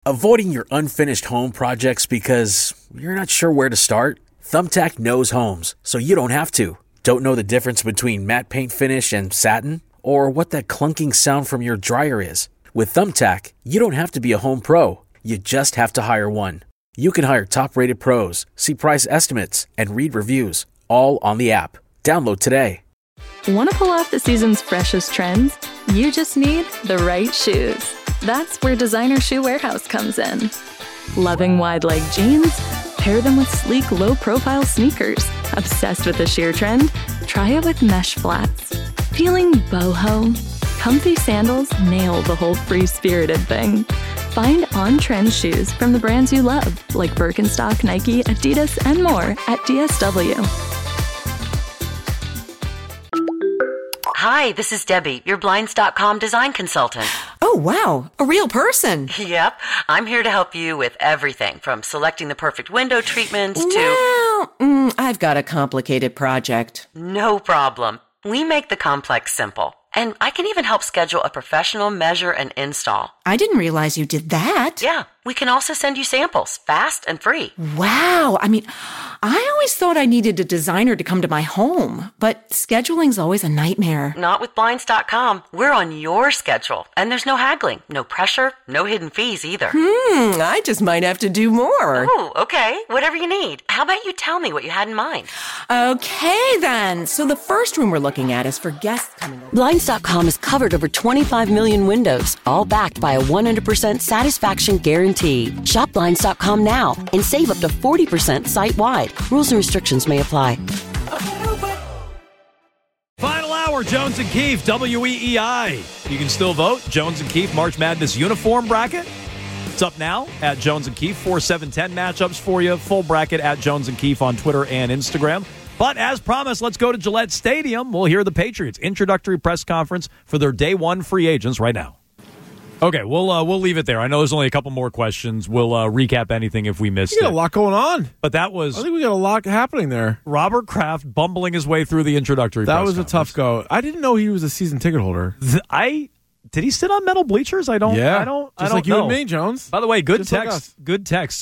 Avoiding your unfinished home projects because you're not sure where to start? Thumbtack knows homes, so you don't have to. Don't know the difference between matte paint finish and satin? Or what that clunking sound from your dryer is? With Thumbtack, you don't have to be a home pro. You just have to hire one. You can hire top-rated pros, see price estimates, and read reviews, all on the app. Download today. Want to pull off the season's freshest trends? You just need the right shoes. That's where Designer Shoe Warehouse comes in. Loving wide-leg jeans? Pair them with sleek, low-profile sneakers. Obsessed with the sheer trend? Try it with mesh flats. Feeling boho? Comfy sandals nail the whole free-spirited thing. Find on-trend shoes from the brands you love, like Birkenstock, Nike, Adidas, and more at DSW. Hi, this is Debbie, your Blinds.com design consultant. Oh, wow. A real person. Yep. I'm here to help you with everything from selecting the perfect window treatments to... Well, I've got a complicated project. No problem. We make the complex simple. And I can even help schedule a professional measure and install. I didn't realize you did that. Yeah. We can also send you samples, fast and free. Wow. I mean, I always thought I needed a designer to come to my home, but scheduling's always a nightmare. Not with Blinds.com. We're on your schedule, and there's no haggling, no pressure, no hidden fees either. I just might have to do more. Oh, okay. Whatever you need. How about you tell me what you had in mind? Okay, then. So the first room we're looking at is for guests coming over. Blinds.com has covered over 25 million windows, all backed by a 100% satisfaction guarantee. Shop Blinds.com now and save up to 40% site-wide. Rules and restrictions may apply. Final hour, Jones and Keefe, WEEI. You can still vote. Jones and Keefe March Madness uniform bracket. It's up now at Jones and Keefe. 4-7-10 matchups for you. Full bracket at Jones and Keefe on Twitter and Instagram. But as promised, let's go to Gillette Stadium. We'll hear the Patriots introductory press conference for their day one free agents right now. Okay, we'll leave it there. I know there's only a couple more questions. We'll recap anything if we missed it. We got a lot going on. But that was... I think we got a lot happening there. Robert Kraft bumbling his way through the introductory press conference. That was a tough go. I didn't know he was a season ticket holder. Did he sit on metal bleachers? I don't just like you know. and me, Jones. By the way, good Just text. like Good text,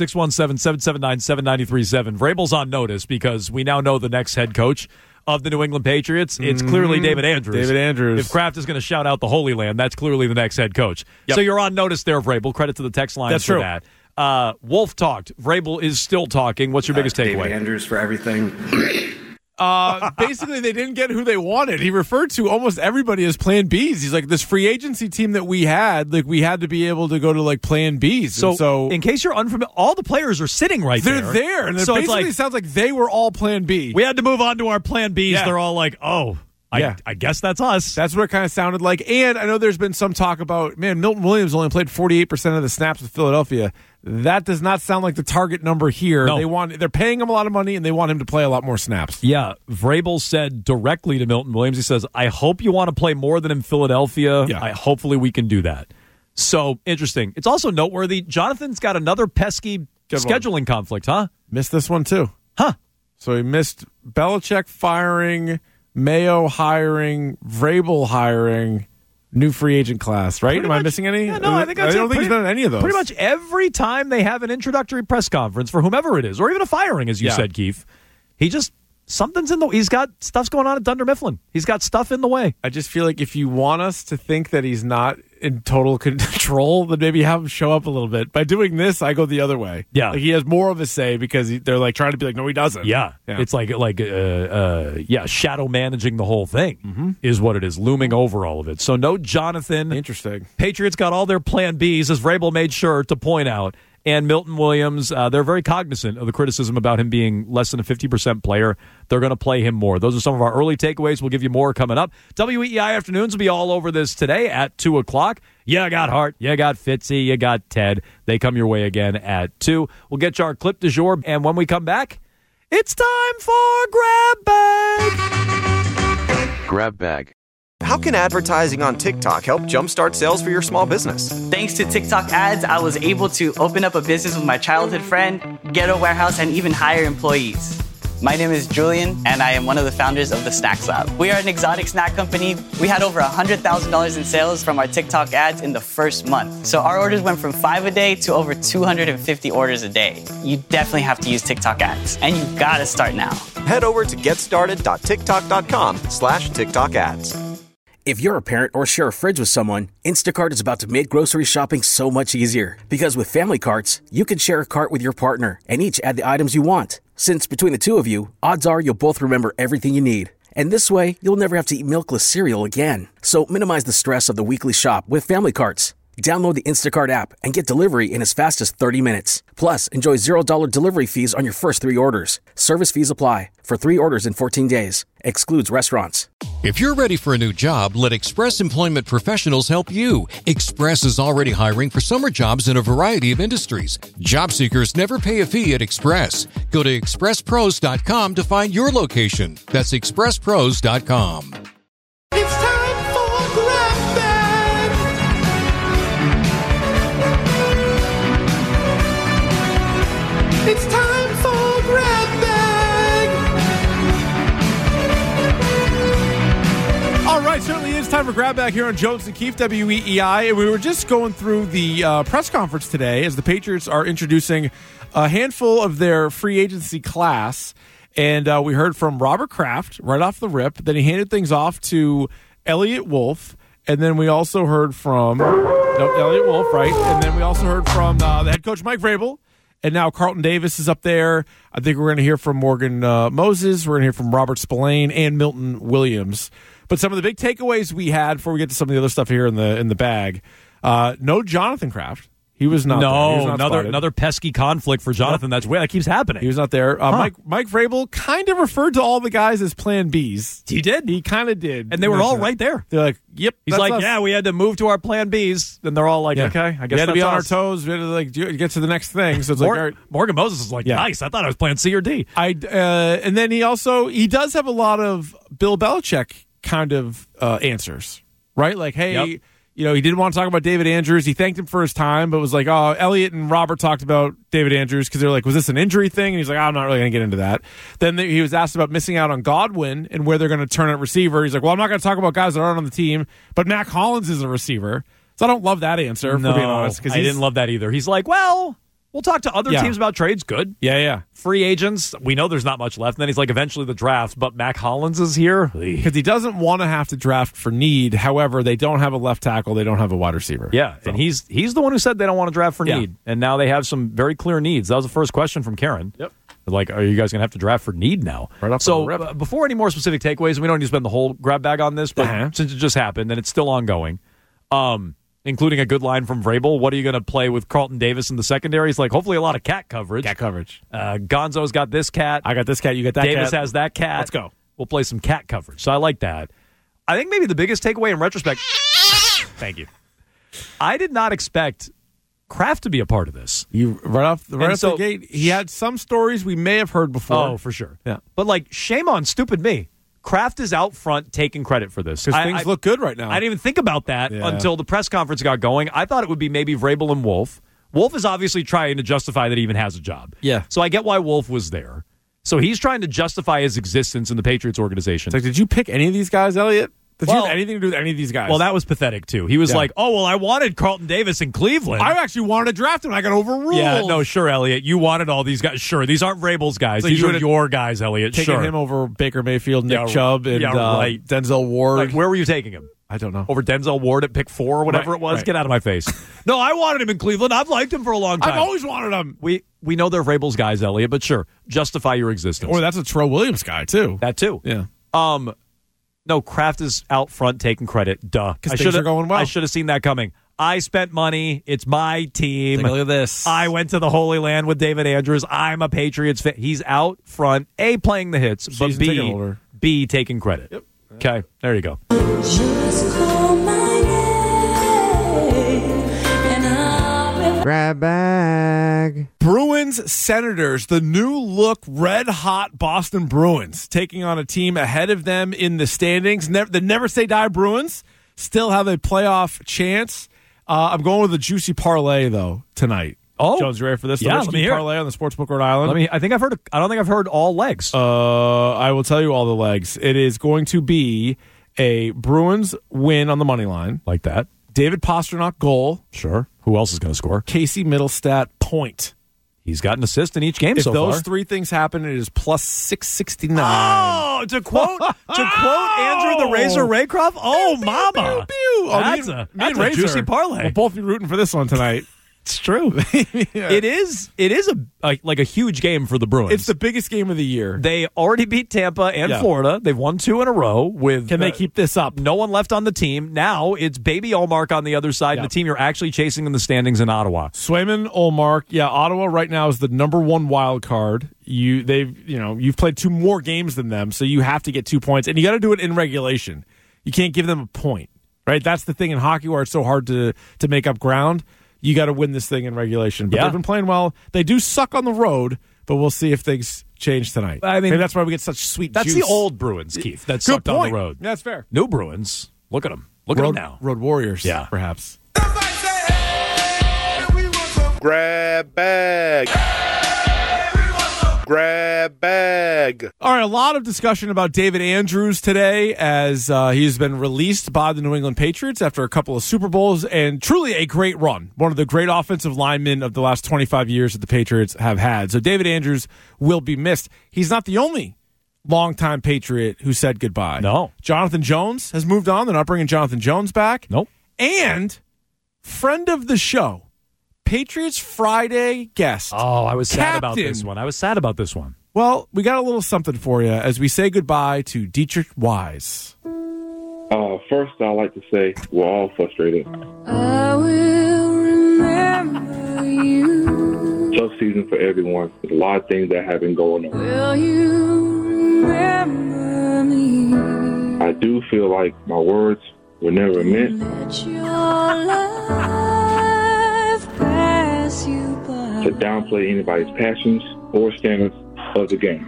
617-779-7937. Vrabel's on notice because we now know the next head coach of the New England Patriots. It's clearly David Andrews. David Andrews. If Kraft is going to shout out the Holy Land, that's clearly the next head coach. Yep. So you're on notice there, Vrabel. Credit to the text line That's for true. that. Wolf talked. Vrabel is still talking. What's your biggest takeaway? David Andrews for everything. Basically, they didn't get who they wanted. He referred to almost everybody as Plan Bs. He's like, this free agency team that we had, like we had to be able to go to like Plan Bs. So in case you're unfamiliar, all the players are sitting right there. They're there, and so it basically like, sounds like they were all Plan B. We had to move on to our Plan Bs. Yeah. They're all like, oh, I guess that's us. That's what it kind of sounded like. And I know there's been some talk about, Milton Williams only played 48% of the snaps with Philadelphia. That does not sound like the target number here. No. They're paying him a lot of money, and they want him to play a lot more snaps. Yeah, Vrabel said directly to Milton Williams, he says, I hope you want to play more than in Philadelphia. Yeah. Hopefully we can do that. So, interesting. It's also noteworthy, Jonathan's got another pesky scheduling conflict, huh? Missed this one, too. Huh. So he missed Belichick firing, Mayo hiring, Vrabel hiring, new free agent class, right? Am I missing any? Yeah, no, I think that's I don't think he's done any of those. Pretty much every time they have an introductory press conference for whomever it is, or even a firing, as you said, Keith, something's in the... He's got stuff's going on at Dunder Mifflin. He's got stuff in the way. I just feel like if you want us to think that he's not in total control, then maybe have him show up a little bit. By doing this, I go the other way. Yeah. Like he has more of a say because they're like trying to be like, no, he doesn't. Yeah. It's like shadow managing the whole thing is what it is, looming over all of it. So no Jonathan. Interesting. Patriots got all their Plan Bs, as Vrabel made sure to point out. And Milton Williams, they're very cognizant of the criticism about him being less than a 50% player. They're going to play him more. Those are some of our early takeaways. We'll give you more coming up. WEEI Afternoons will be all over this today at 2 o'clock. You got Hart, you got Fitzy, you got Ted. They come your way again at 2. We'll get you our clip du jour. And when we come back, it's time for Grab Bag. Grab Bag. How can advertising on TikTok help jumpstart sales for your small business? Thanks to TikTok ads, I was able to open up a business with my childhood friend, get a warehouse, and even hire employees. My name is Julian, and I am one of the founders of the Snacks Lab. We are an exotic snack company. We had over $100,000 in sales from our TikTok ads in the first month. So our orders went from 5 a day to over 250 orders a day. You definitely have to use TikTok ads, and you gotta start now. Head over to getstarted.tiktok.com/TikTok ads. If you're a parent or share a fridge with someone, Instacart is about to make grocery shopping so much easier. Because with Family Carts, you can share a cart with your partner and each add the items you want. Since between the two of you, odds are you'll both remember everything you need. And this way, you'll never have to eat milkless cereal again. So minimize the stress of the weekly shop with Family Carts. Download the Instacart app and get delivery in as fast as 30 minutes. Plus, enjoy $0 delivery fees on your first 3 orders. Service fees apply. For 3 orders in 14 days. Excludes restaurants. If you're ready for a new job, let Express Employment Professionals help you. Express is already hiring for summer jobs in a variety of industries. Job seekers never pay a fee at Express. Go to expresspros.com to find your location. That's expresspros.com. It's time for Grab Bag. It's time for Grab Bag. All right, certainly is time for Grab Bag here on Jones and Keefe, WEEI. And we were just going through the press conference today as the Patriots are introducing a handful of their free agency class. And we heard from Robert Kraft right off the rip. Then he handed things off to Elliott Wolf. And then we also heard from Elliott Wolf, right? And then we also heard from the head coach, Mike Vrabel. And now Carlton Davis is up there. I think we're going to hear from Morgan Moses. We're going to hear from Robert Spillane and Milton Williams. But some of the big takeaways we had before we get to some of the other stuff here in the bag, no Jonathan Kraft. He was not. No, there. He was not another pesky conflict for Jonathan. That's weird. That keeps happening. He was not there. Mike Vrabel kind of referred to all the guys as Plan Bs. He did. He kind of did, and they were all right there. They're like, "Yep." He's like, us. "Yeah, we had to move to our Plan Bs," and they're all like, "Okay, I guess we had to be on us. our toes. We had to get to the next thing." So it's like Morgan Moses is like, "Nice." I thought I was Plan C or D. And then he does have a lot of Bill Belichick kind of answers, right? Like, hey. Yep. You know, he didn't want to talk about David Andrews. He thanked him for his time, but was like, oh, Elliott and Robert talked about David Andrews because they're like, was this an injury thing? And he's like, I'm not really going to get into that. Then he was asked about missing out on Godwin and where they're going to turn at receiver. He's like, well, I'm not going to talk about guys that aren't on the team, but Mac Hollins is a receiver. So I don't love that answer, for being honest. I didn't love that either. He's like, well, we'll talk to other teams about trades. Good. Yeah. Free agents, we know there's not much left. And then he's like, eventually the draft, but Mac Hollins is here. Because he doesn't want to have to draft for need. However, they don't have a left tackle. They don't have a wide receiver. Yeah, so. And he's the one who said they don't want to draft for need. And now they have some very clear needs. That was the first question from Karen. Yep. Like, are you guys going to have to draft for need now? Right off so the rip. Before any more specific takeaways, we don't need to spend the whole grab bag on this, but since it just happened and it's still ongoing, including a good line from Vrabel. What are you going to play with Carlton Davis in the secondary? He's like, hopefully a lot of cat coverage. Gonzo's got this cat. I got this cat. You got that cat. Davis has that cat. Let's go. We'll play some cat coverage. So I like that. I think maybe the biggest takeaway in retrospect. Thank you. I did not expect Kraft to be a part of this. Right off the gate, he had some stories we may have heard before. Oh, for sure. Yeah. But like, shame on stupid me. Kraft is out front taking credit for this. Because things look good right now. I didn't even think about that until the press conference got going. I thought it would be maybe Vrabel and Wolf. Wolf is obviously trying to justify that he even has a job. Yeah. So I get why Wolf was there. So he's trying to justify his existence in the Patriots organization. It's like, did you pick any of these guys, Elliott? Did you have anything to do with any of these guys? Well, that was pathetic, too. He was like, oh, well, I wanted Carlton Davis in Cleveland. I actually wanted to draft him. I got overruled. Yeah, no, sure, Elliott. You wanted all these guys. Sure, these aren't Vrabel's guys. These are your guys, Elliott. Taking him over Baker Mayfield, Nick Chubb, and Denzel Ward. Like, where were you taking him? I don't know. Over Denzel Ward at pick 4 or whatever it was? Right. Get out of my face. No, I wanted him in Cleveland. I've liked him for a long time. I've always wanted him. We know they're Vrabel's guys, Elliott, but sure, justify your existence. Or that's a Terrell Williams guy, too. That, too. Yeah. No, Kraft is out front taking credit. Duh. Because things are going well. I should have seen that coming. I spent money. It's my team. Look at this. I went to the Holy Land with David Andrews. I'm a Patriots fan. He's out front, A, playing the hits, but B, taking credit. Yep. Okay, there you go. Just call my name and I'll Grab bag. Bruins Senators, the new look red hot Boston Bruins, taking on a team ahead of them in the standings. The Never Say Die Bruins still have a playoff chance. I'm going with a juicy parlay, though, tonight. Jones, you ready for this? The Yeah, Rich let me Key hear it. parlay on the Sportsbook Rhode Island. I don't think I've heard all legs. I will tell you all the legs. It is going to be a Bruins win on the money line. Like that. David Pastrnak goal. Sure. Who else is going to score? Casey Middlestat point. He's got an assist in each game If so far. those three things happen, it is plus 669. Oh, to quote Andrew the Razor Raycroft. Oh, mama. That's a juicy parlay. We'll both be rooting for this one tonight. It's true. It is a huge game for the Bruins. It's the biggest game of the year. They already beat Tampa and Florida. They've won 2 in a row. Can they keep this up? No one left on the team. Now it's Baby Ullmark on the other side, and the team you're actually chasing in the standings in Ottawa. Swayman, Ullmark. Yeah, Ottawa right now is the number 1 wild card. You've played 2 more games than them, so you have to get 2 points, and you got to do it in regulation. You can't give them a point, right? That's the thing in hockey where it's so hard to make up ground. You got to win this thing in regulation. But they've been playing well. They do suck on the road, but we'll see if things change tonight. I mean, maybe that's why we get such sweet That's juice. the old Bruins, Keith, that sucked on the road. Yeah, that's fair. New Bruins, look at them. Look at them now. Road Warriors, perhaps. Grab bag. Grab bag. All right, a lot of discussion about David Andrews today as he's been released by the New England Patriots after a couple of Super Bowls and truly a great run. One of the great offensive linemen of the last 25 years that the Patriots have had. So David Andrews will be missed. He's not the only longtime Patriot who said goodbye. No. Jonathan Jones has moved on. They're not bringing Jonathan Jones back. Nope. And friend of the show, Patriots Friday guest. Oh, I was sad about Captain. this one. Well, we got a little something for you as we say goodbye to Dietrich Wise. First, I'd like to say we're all frustrated. I will remember you. Tough season for everyone. There's a lot of things that have been going on. Will you remember me? I do feel like my words were never meant Let your life pass you by. to downplay anybody's passions or standards of the game.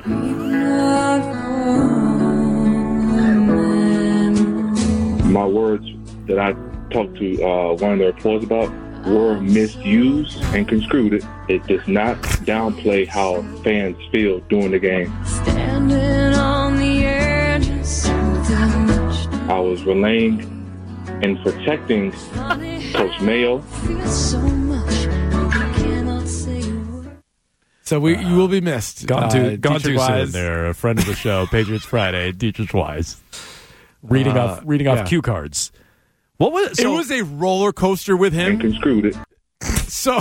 My words that I talked to one of the reporters about were misused and construed. It does not downplay how fans feel during the game. Standing on the edge of something. I was relaying and protecting Coach Mayo. So much, I cannot say a word. So you will be missed. Gone too soon Wise. there. A friend of the show, Patriots Friday, Dietrich Wise. Reading off cue cards. What was it? Was a roller coaster with him. And construed it. So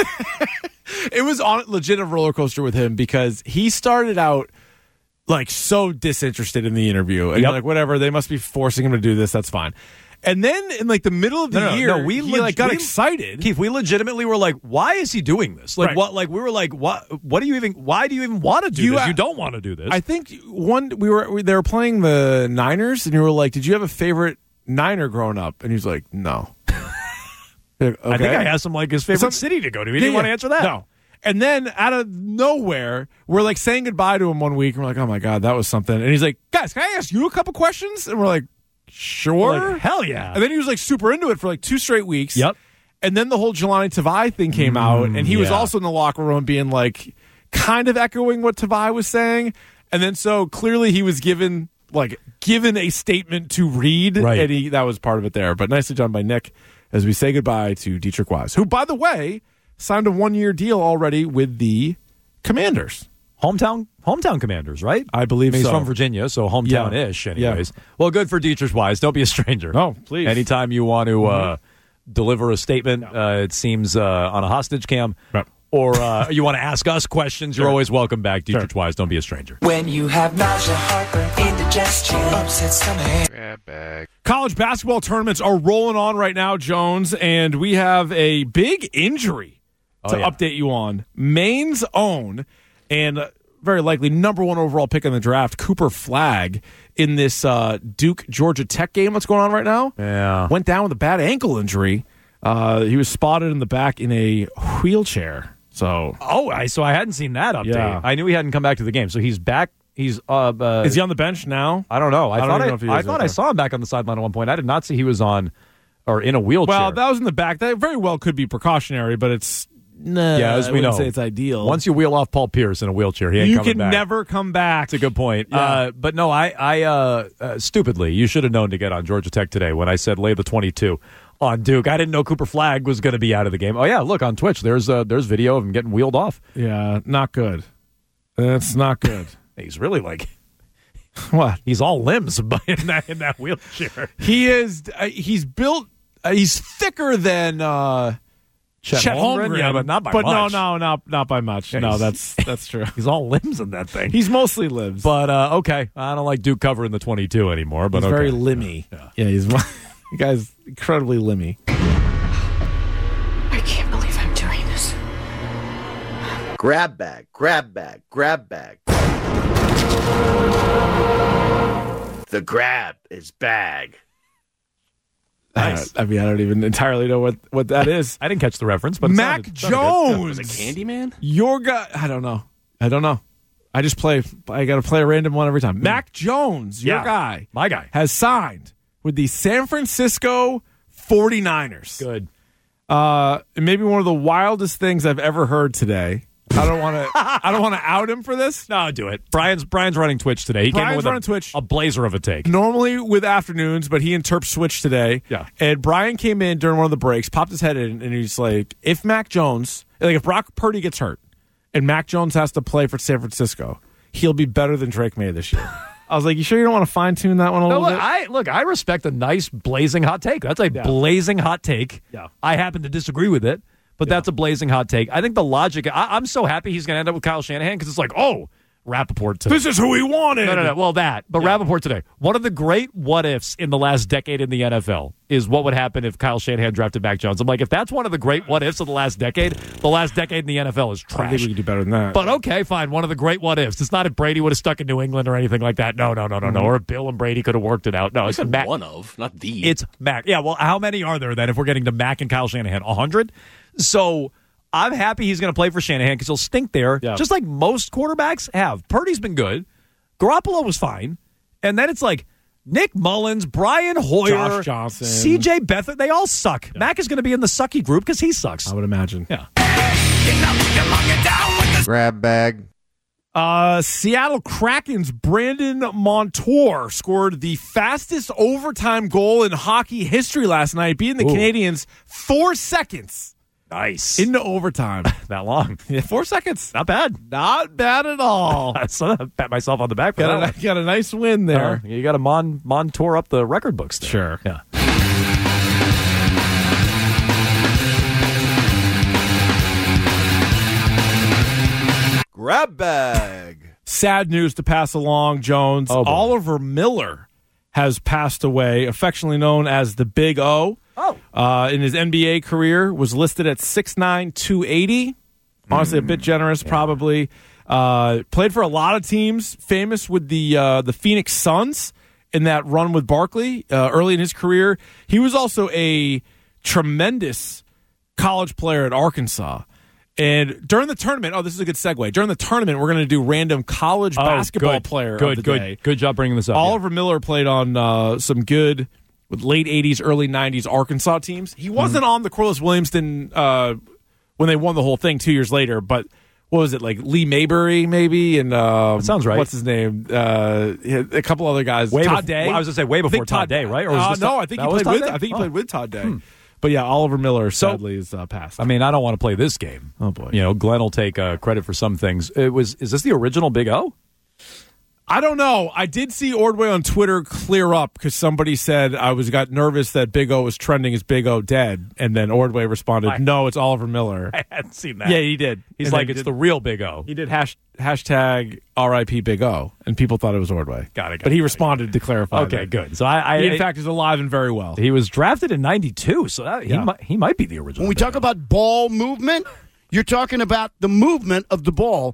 it was on legit a roller coaster with him because he started out like so disinterested in the interview, and you're like, whatever, they must be forcing him to do this. That's fine. And then in like the middle of the year, he got excited. Keith, we legitimately were like, why is he doing this? Like what? Like we were like, what do you even? Why do you even want to do this? You don't want to do this. I think they were playing the Niners, and you were like, did you have a favorite Niner growing up? And he was like, no. Okay. I think I asked him like his favorite city to go to. He didn't want to answer that. No. And then out of nowhere, we're like saying goodbye to him one week, and we're like, oh my God, that was something. And he's like, guys, can I ask you a couple questions? And we're like, sure. Like, hell yeah. And then he was like super into it for like 2 straight weeks. Yep. And then the whole Jelani Tavai thing came out, and he was also in the locker room being like, kind of echoing what Tavai was saying. And then so clearly he was given a statement to read, and that was part of it there. But nicely done by Nick as we say goodbye to Dietrich Wise, who, by the way, signed a 1-year deal already with the Commanders. Hometown Commanders, right? I believe He's so. from Virginia, so hometown-ish anyways. Yeah. Well, good for Dietrich Wise. Don't be a stranger. No, please. Anytime you want to deliver a statement, it seems on a hostage cam, or you want to ask us questions, you're always welcome back. Dietrich Wise, don't be a stranger. When you have nausea, heartburn, indigestion, upset stomach. Grab bag. College basketball tournaments are rolling on right now, Jones, and we have a big injury to update you on. Maine's own and very likely number 1 overall pick in the draft, Cooper Flagg, in this Duke-Georgia Tech game that's going on right now. Yeah. Went down with a bad ankle injury. He was spotted in the back in a wheelchair. So I hadn't seen that update. Yeah. I knew he hadn't come back to the game, so he's back. He's is he on the bench now? I don't know. I thought I I saw him back on the sideline at one point. I did not see he was on or in a wheelchair. Well, that was in the back. That very well could be precautionary, but it's No, Yeah, as I we wouldn't know, say it's ideal. Once you wheel off Paul Pierce in a wheelchair, he ain't you coming can back. never come back. That's a good point. Yeah. But no, I stupidly, you should have known to get on Georgia Tech today when I said lay the 22 on Duke. I didn't know Cooper Flagg was going to be out of the game. Oh yeah, look on Twitch. There's video of him getting wheeled off. Yeah, not good. That's not good. He's really like what? He's all limbs in that wheelchair. He is. He's built. He's thicker than Chet Holmgren. Yeah, but not by but much. no, not by much. Yeah, no, that's true. He's all limbs in that thing. He's mostly limbs. But okay, I don't like Duke covering the 22 anymore. But he's okay. very limmy. Yeah, he's the guy's incredibly limmy. I can't believe I'm doing this. Grab bag, grab bag, grab bag. The grab is bag. Nice. I mean, I don't even entirely know what that is. I didn't catch the reference, but Mac Jones. Was it Candyman? Your guy. I don't know. I just play. I got to play a random one every time. Mac Jones, your guy, my guy, has signed with the San Francisco 49ers. Good. Maybe one of the wildest things I've ever heard today. I don't want to out him for this. No, do it. Brian's running Twitch today. He came in with a blazer of a take. Normally with afternoons, but he and Terp switched today. Yeah. And Brian came in during one of the breaks, popped his head in, and he's like, if Mac Jones, like if Brock Purdy gets hurt and Mac Jones has to play for San Francisco, he'll be better than Drake May this year. I was like, you sure you don't want to fine tune that one a little bit? I respect a nice blazing hot take. That's a blazing hot take. Yeah. I happen to disagree with it. But that's a blazing hot take. I think the logic, I'm so happy he's going to end up with Kyle Shanahan because it's like, oh, Rappaport today. This is who he wanted. No. Well, that. But Rappaport today. One of the great what-ifs in the last decade in the NFL is what would happen if Kyle Shanahan drafted Mac Jones. I'm like, if that's one of the great what-ifs of the last decade in the NFL is trash. I think we could do better than that. But okay, fine. One of the great what-ifs. It's not if Brady would have stuck in New England or anything like that. No. Or if Bill and Brady could have worked it out. No, it's Mac. One of, not the. It's Mac. Yeah, well, how many are there then if we're getting to Mac and Kyle Shanahan? 100? So I'm happy he's going to play for Shanahan because he'll stink there, just like most quarterbacks have. Purdy's been good. Garoppolo was fine. And then it's like Nick Mullins, Brian Hoyer, Josh Johnson, C.J. Beathard, they all suck. Yeah. Mac is going to be in the sucky group because he sucks. I would imagine. Yeah. Grab bag. Seattle Kraken's Brandon Montour scored the fastest overtime goal in hockey history last night, beating the Canadiens 4 seconds. Nice. Into overtime. That long. Yeah, 4 seconds. Not bad. Not bad at all. So I pat myself on the back for that. Got a nice win there. You got to Montour up the record books there. Sure. Yeah. Grab bag. Sad news to pass along, Jones. Oliver Miller has passed away, affectionately known as the Big O. In his NBA career, was listed at 6'9", 280. Honestly, a bit generous, probably. Played for a lot of teams. Famous with the Phoenix Suns in that run with Barkley early in his career. He was also a tremendous college player at Arkansas. And during the tournament, this is a good segue. During the tournament, we're going to do random college basketball player of the day. Good job bringing this up. Oliver Miller played on some good with late 80s, early 90s Arkansas teams. He wasn't on the Corliss Williamson when they won the whole thing 2 years later, but what was it, like Lee Mayberry maybe? And that sounds right. What's his name? A couple other guys. Todd Day. I was going to say way before Todd Day, right? Or was no, I think he played with Todd Day. But yeah, Oliver Miller sadly is passed. I mean, I don't want to play this game. Oh boy. Glenn will take credit for some things. Is this the original Big O? I don't know. I did see Ordway on Twitter clear up because somebody said got nervous that Big O was trending as Big O dead, and then Ordway responded, "No, it's Oliver Miller." I hadn't seen that. Yeah, he did. He's like, it's the real Big O. He did hashtag RIP Big O, and people thought it was Ordway. Got it. But he responded to clarify. Okay, that. good. So he in fact is alive and very well. He was drafted in '92, so he might be the original. When we talk about ball movement, you're talking about the movement of the ball.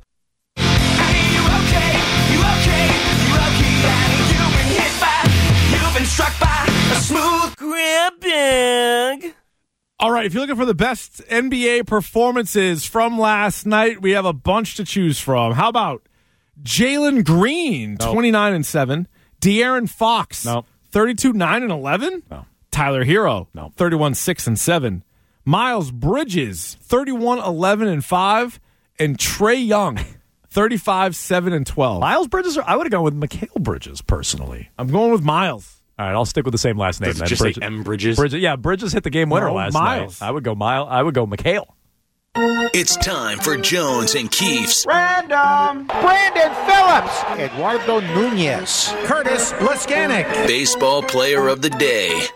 Struck by a smooth grab bag. All right, if you're looking for the best NBA performances from last night, we have a bunch to choose from. How about Jalen Green, 29-7, De'Aaron Fox, 32-9-11, no. Tyler Hero, no. 31-6-7, Miles Bridges, 31, 11, and 5. And Trey Young, 35, 7, and 12. Miles Bridges? I would have gone with Mikal Bridges, personally. I'm going with Miles. All right, I'll stick with the same last name. Does it just say M. Bridges? Bridges hit the game winner last Miles. night. I would go Mikal. It's time for Jones and Keefe's Random. Brandon Phillips. Eduardo Nunez. Curtis Laskanik. Baseball Player of the Day.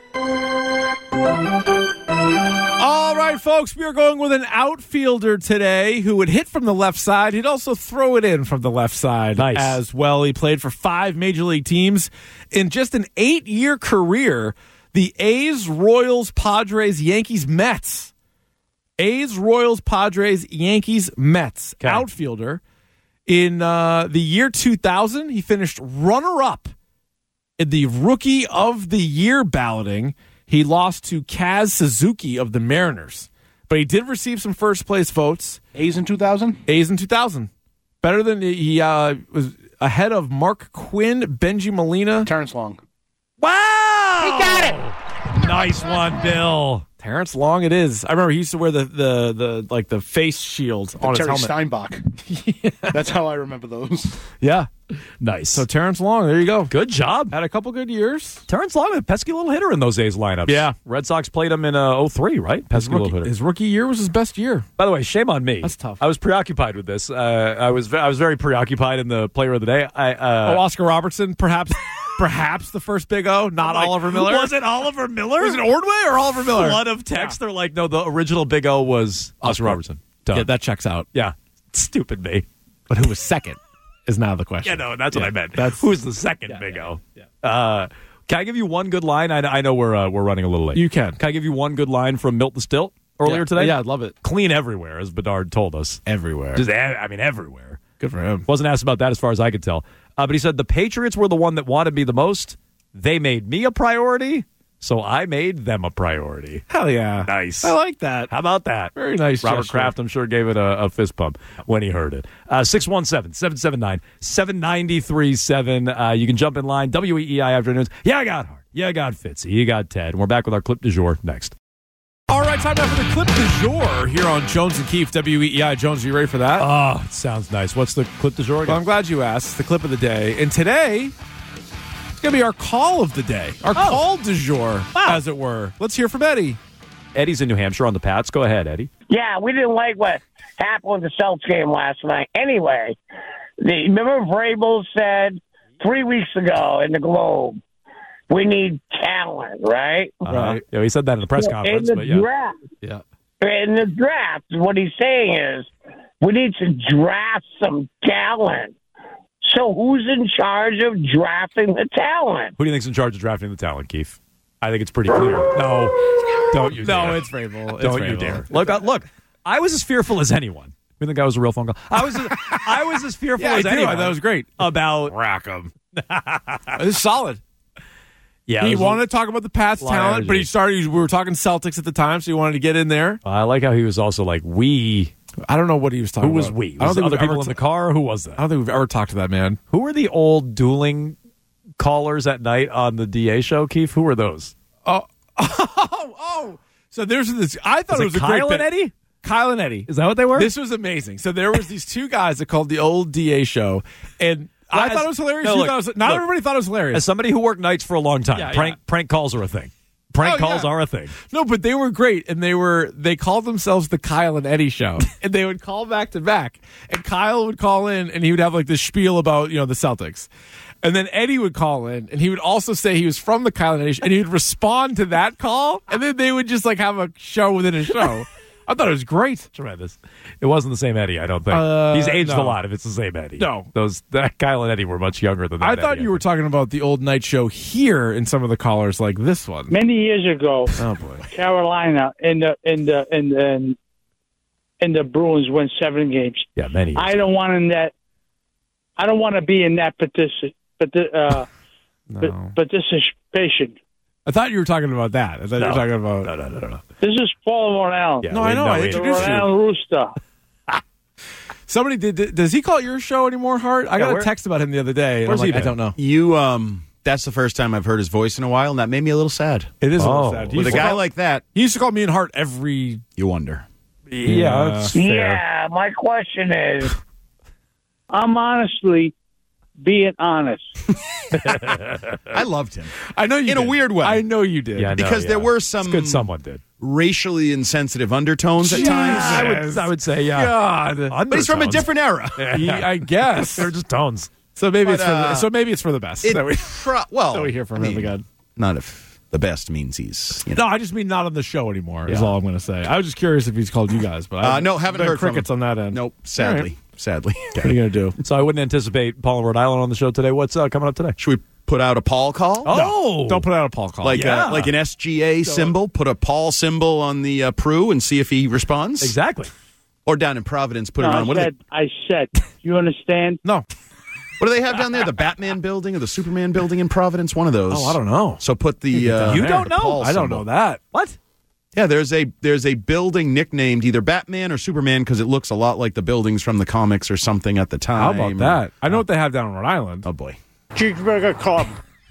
All right, folks, we are going with an outfielder today who would hit from the left side. He'd also throw it in from the left side as well. He played for 5 major league teams. In just an 8-year career, the A's, Royals, Padres, Yankees, Mets. A's, Royals, Padres, Yankees, Mets. Okay. Outfielder. In the year 2000, he finished runner-up in the Rookie of the Year balloting. He lost to Kaz Suzuki of the Mariners. But he did receive some first-place votes. A's in 2000? A's in 2000. Better than he was ahead of Mark Quinn, Benji Molina. Terrence Long. Wow! He got it! Nice one, Bill. Terrence Long it is. I remember he used to wear the face shield on his Terry helmet. Steinbach. That's how I remember those. Yeah. Nice. So Terrence Long, there you go. Good job. Had a couple good years. Terrence Long, a pesky little hitter in those A's lineups. Yeah. Red Sox played him in 03, right? Pesky little hitter. His rookie year was his best year. By the way, shame on me. That's tough. I was preoccupied with this. I was very preoccupied in the Player of the Day. Oscar Robertson, perhaps the first Big O, not Oliver Miller. Was it Oliver Miller? Was it Ordway or Oliver Miller? Flood of text. They're like, no, the original Big O was Oscar Robertson. Done. Yeah, that checks out. Yeah. Stupid me. But who was second is now the question. Yeah, no, that's what I meant. Who's the second Big O? Yeah. Can I give you one good line? I know we're running a little late. You can. Can I give you one good line from Milt the Stilt earlier today? Yeah, I'd love it. Clean everywhere, as Bedard told us. Everywhere. Just, everywhere. Good for him. Wasn't asked about that as far as I could tell. But he said the Patriots were the one that wanted me the most. They made me a priority, so I made them a priority. Hell yeah. Nice. I like that. How about that? Very nice. Robert gesture. Kraft, I'm sure, gave it a fist pump when he heard it. 617-779-7937. You can jump in line. WEEI Afternoons. Yeah, I got Hart. Yeah, I got Fitzy. You got Ted. And we're back with our clip du jour next. All right, time now for the clip du jour here on Jones and Keefe, WEEI. Jones, are you ready for that? Oh, it sounds nice. What's the clip du jour again? Well, I'm glad you asked. It's the clip of the day. And today, it's going to be our call of the day. Our call du jour, as it were. Let's hear from Eddie. Eddie's in New Hampshire on the Pats. Go ahead, Eddie. Yeah, we didn't like what happened with the Celtics game last night. Anyway, remember Vrabel said 3 weeks ago in the Globe, we need talent, right? Right. Yeah, he said that in the press conference. In the draft. Yeah. In the draft, what he's saying is we need to draft some talent. So who's in charge of drafting the talent? Who do you think's in charge of drafting the talent, Keith? I think it's pretty clear. No, don't you dare. No, it's Vrabel. Don't you dare. Look, I was as fearful as anyone. You think I was a real phone call? I was as fearful as anyone. That was great. About Rackham. It's solid. Yeah, he wanted to talk about the Pats talent, but we were talking Celtics at the time, so he wanted to get in there. I like how he was also like, we. I don't know what he was talking about. Who was we? Was it other people in the car? Who was that? I don't think we've ever talked to that man. Who were the old dueling callers at night on the DA show, Keith? Who were those? Oh. So there's this. I thought it was a Kyle great and Eddie? Kyle and Eddie. Is that what they were? This was amazing. So there was these two guys that called the old DA show, and I thought it was hilarious. Not everybody thought it was hilarious. As somebody who worked nights for a long time, prank calls are a thing. Prank calls are a thing. No, but they were great, and they called themselves the Kyle and Eddie show, and they would call back to back. And Kyle would call in, and he would have like this spiel about the Celtics, and then Eddie would call in, and he would also say he was from the Kyle and Eddie show, and he would respond to that call, and then they would just like have a show within a show. I thought it was great. Tremendous. It wasn't the same Eddie, I don't think. He's aged a lot if it's the same Eddie. No. That Kyle and Eddie were much younger than that. I thought Eddie, you were talking about the old night show here in some of the callers like this one. Many years ago, oh boy, Carolina and the Bruins won 7 games. Yeah, many years. I don't want to be in that participation. I thought you were talking about that. I thought you were talking about... No. This is Paul Von Allen. Yeah, no, I know. I introduced you. Allen Rooster. Somebody did. Does he call your show anymore, Hart? I got a text about him the other day. Where's he been? I don't know. You that's the first time I've heard his voice in a while, and that made me a little sad. It is a little sad. With a guy like that, he used to call me and Hart every. You wonder. Yeah, that's fair. Yeah, my question is, I'm honestly being honest. I loved him. I know you in did. a weird way. I know you did. Yeah, I know, because there were some It's good someone did. racially insensitive undertones at times. I would say, yeah. God, But he's from a different era. I guess They're just tones. so. Maybe But, it's for the best. It that we, well, that we hear from him again. Not if the best means he's. No, I just mean not on the show anymore. Is all I'm going to say. I was just curious if he's called you guys, but No, haven't heard crickets from him. on that end. Nope, sadly. Right. Sadly. What are you going to do? So I wouldn't anticipate Paul and Rhode Island on the show today. What's coming up today? Should we put out a Paul call? Oh, No, don't put out a Paul call. Like like an SGA symbol, put a Paul symbol on the Prue and see if he responds. Exactly. Or down in Providence, put it on. I said, you understand? No. What do they have down there? The Batman building or the Superman building in Providence? One of those. Oh, I don't know. So put the You don't know? Paul I don't symbol. know that. What? Yeah, there's a building nicknamed either Batman or Superman because it looks a lot like the buildings from the comics or something at the time. How about that? I know what they have down in Rhode Island. Oh boy, Cheeseburger Club.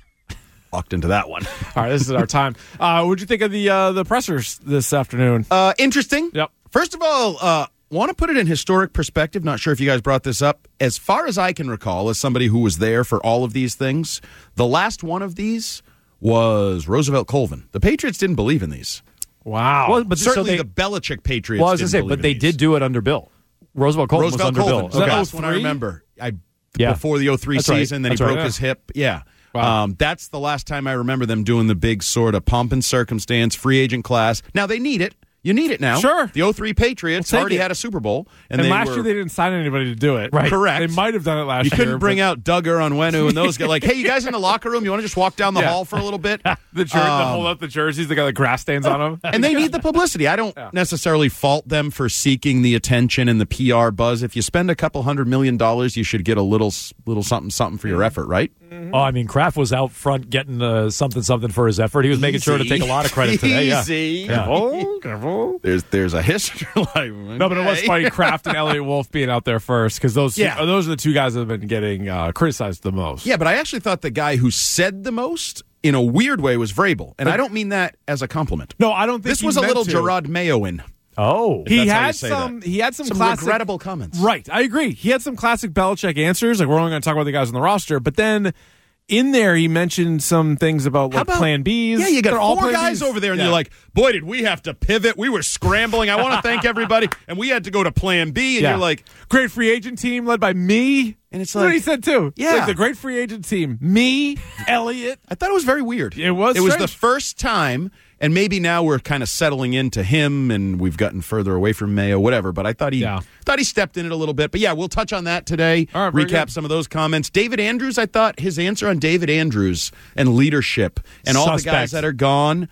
walked into that one. All right, this is our time. What'd you think of the pressers this afternoon? Interesting. Yep. First of all, want to put it in historic perspective. Not sure if you guys brought this up. As far as I can recall, as somebody who was there for all of these things, the last one of these was Roosevelt Colvin. The Patriots didn't believe in these. Wow. Well, but Certainly so the Belichick Patriots. Well, I was going to didn't say, but they believe in these. did do it under Bill. Roosevelt Colvin was under Bill. Was the last one I remember. Before the 03 That's right. season, then he That's right, broke yeah. his hip. Yeah. Wow. That's the last time I remember them doing the big sort of pomp and circumstance free agent class. Now, they need it. You need it now. Sure. The 03 Patriots We'll take already it. had a Super Bowl. And last year they didn't sign anybody to do it. Right. Correct. They might have done it last You year. couldn't bring out Duggar Onwenu and those guys. Like, hey, you guys in the locker room? You want to just walk down the hall for a little bit? the hold up the jerseys. They got the grass stains on them. And they need the publicity. I don't necessarily fault them for seeking the attention and the PR buzz. If you spend a couple $100 million, you should get a little something for your effort, right? Oh, I mean, Kraft was out front getting something for his effort. He was making sure to take a lot of credit today. Easy. Yeah. Careful. There's a history. No, but it was funny. Kraft and Elliott Wolf being out there first because those are the two guys that have been getting criticized the most. Yeah, but I actually thought the guy who said the most, in a weird way, was Vrabel, and I don't mean that as a compliment. No, I don't think this was a little Gerard Mayo-in. Oh, he had some classic, regrettable comments. Right, I agree. He had some classic Belichick answers. Like we're only going to talk about the guys on the roster, but then in there he mentioned some things about Plan Bs. Yeah, you got They're all four Plan guys Bs. over there, and you're like, boy, did we have to pivot? We were scrambling. I want to thank everybody, and we had to go to Plan B. And you're like, great free agent team led by me. And it's That's what like, he said too. Yeah. Like the great free agent team, me, Elliott. I thought it was very weird. It was. It was strange. the first time, and maybe now we're kind of settling into him, and we've gotten further away from Mayo, whatever. But I thought he stepped in it a little bit. But yeah, we'll touch on that today. All right, very recap good. some of those comments. David Andrews, I thought his answer on David Andrews and leadership and all the guys that are gone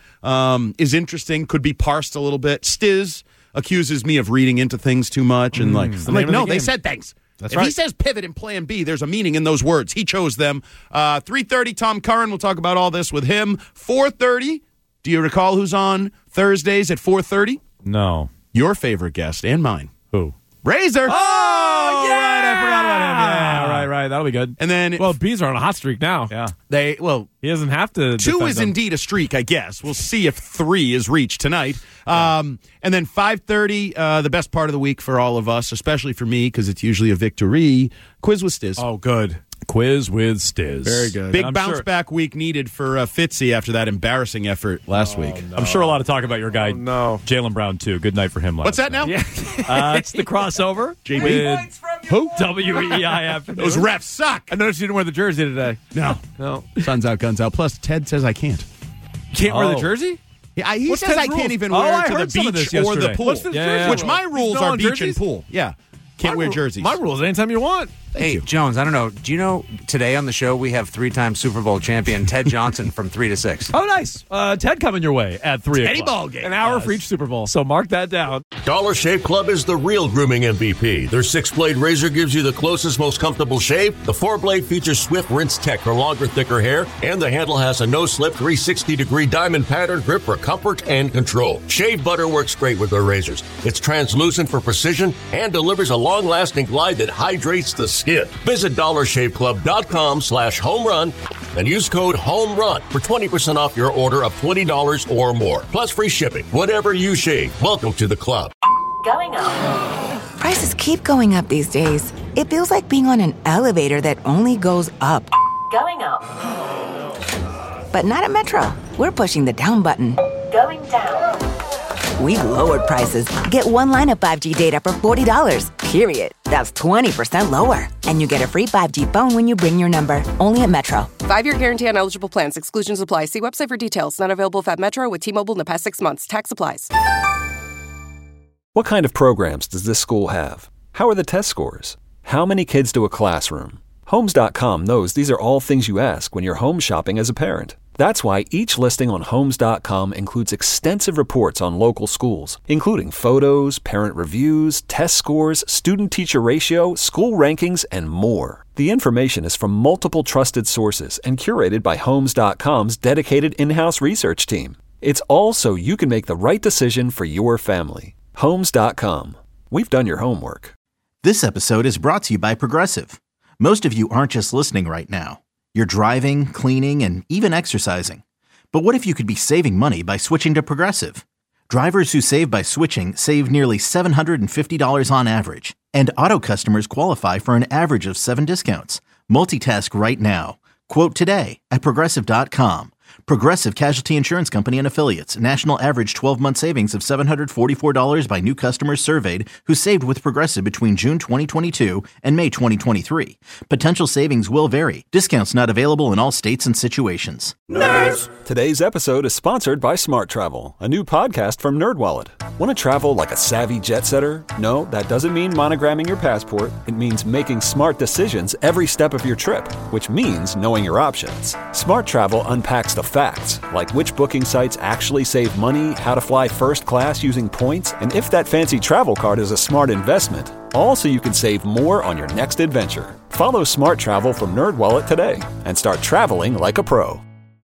is interesting. Could be parsed a little bit. Stiz accuses me of reading into things too much, and I'm like, no, they said things. That's if right. he says pivot in Plan B, there's a meaning in those words. He chose them. 3:30, Tom Curran. We'll talk about all this with him. 4:30. Do you recall who's on Thursdays at 4:30? No. Your favorite guest and mine. Who? Razor. Oh, yeah! Right, I forgot about him. Yeah, right. That'll be good. And then, Well, Bees are on a hot streak now. Yeah. He doesn't have to. 2 defend is them. indeed a streak, I guess. We'll see if 3 is reached tonight. And then 5:30, the best part of the week for all of us, especially for me, because it's usually a victory. Quiz with Stiz. Oh, good. Quiz with Stiz. Very good. Big I'm bounce sure- back week needed for Fitzy after that embarrassing effort last week. I'm sure a lot of talk about your guy, no. Jalen Brown, too. Good night for him last What's that now? night. It's the crossover. JB? With who? WEI afternoon. Those refs suck. I noticed you didn't wear the jersey today. No. Sun's out, guns out. Plus, Ted says I can't. Can't wear the jersey? Yeah, he What's says I Ted's can't rules? even Oh, wear I to the heard some of beach this or the yesterday. pool. What's the jersey Which rule? my rules Still are on beach jerseys? and pool. Yeah. Can't wear jerseys. My rules, anytime you want. Hey, Jones, I don't know. Do you know today on the show we have 3-time Super Bowl champion Ted Johnson from 3 to 6? Oh, nice. Ted coming your way at 3 o'clock. Any ball game. An hour for each Super Bowl. So mark that down. Dollar Shave Club is the real grooming MVP. Their 6-blade razor gives you the closest, most comfortable shave. The 4-blade features Swift Rinse Tech for longer, thicker hair, and the handle has a no-slip 360-degree diamond pattern grip for comfort and control. Shave butter works great with their razors. It's translucent for precision and delivers a long-lasting glide that hydrates the skin. Visit DollarShaveClub.com/home run and use code HOMERUN for 20% off your order of $20 or more. Plus free shipping. Whatever you shave, welcome to the club. Going up. Prices keep going up these days. It feels like being on an elevator that only goes up. Going up. But not at Metro. We're pushing the down button. Going down. We've lowered prices. Get one line of 5G data for $40, period. That's 20% lower. And you get a free 5G phone when you bring your number. Only at Metro. 5-year guarantee on eligible plans. Exclusions apply. See website for details. Not available at Metro with T-Mobile in the past 6 months. Tax applies. What kind of programs does this school have? How are the test scores? How many kids do a classroom? Homes.com knows these are all things you ask when you're home shopping as a parent. That's why each listing on Homes.com includes extensive reports on local schools, including photos, parent reviews, test scores, student-teacher ratio, school rankings, and more. The information is from multiple trusted sources and curated by Homes.com's dedicated in-house research team. It's all so you can make the right decision for your family. Homes.com. We've done your homework. This episode is brought to you by Progressive. Most of you aren't just listening right now. You're driving, cleaning, and even exercising. But what if you could be saving money by switching to Progressive? Drivers who save by switching save nearly $750 on average. And auto customers qualify for an average of 7 discounts. Multitask right now. Quote today at Progressive.com. Progressive Casualty Insurance Company and Affiliates. National average 12-month savings of $744 by new customers surveyed who saved with Progressive between June 2022 and May 2023. Potential savings will vary. Discounts not available in all states and situations. Nerds! Today's episode is sponsored by Smart Travel, a new podcast from NerdWallet. Want to travel like a savvy jet setter? No, that doesn't mean monogramming your passport. It means making smart decisions every step of your trip, which means knowing your options. Smart Travel unpacks the facts, like which booking sites actually save money, how to fly first class using points, and if that fancy travel card is a smart investment. All so you can save more on your next adventure. Follow Smart Travel from NerdWallet today and start traveling like a pro.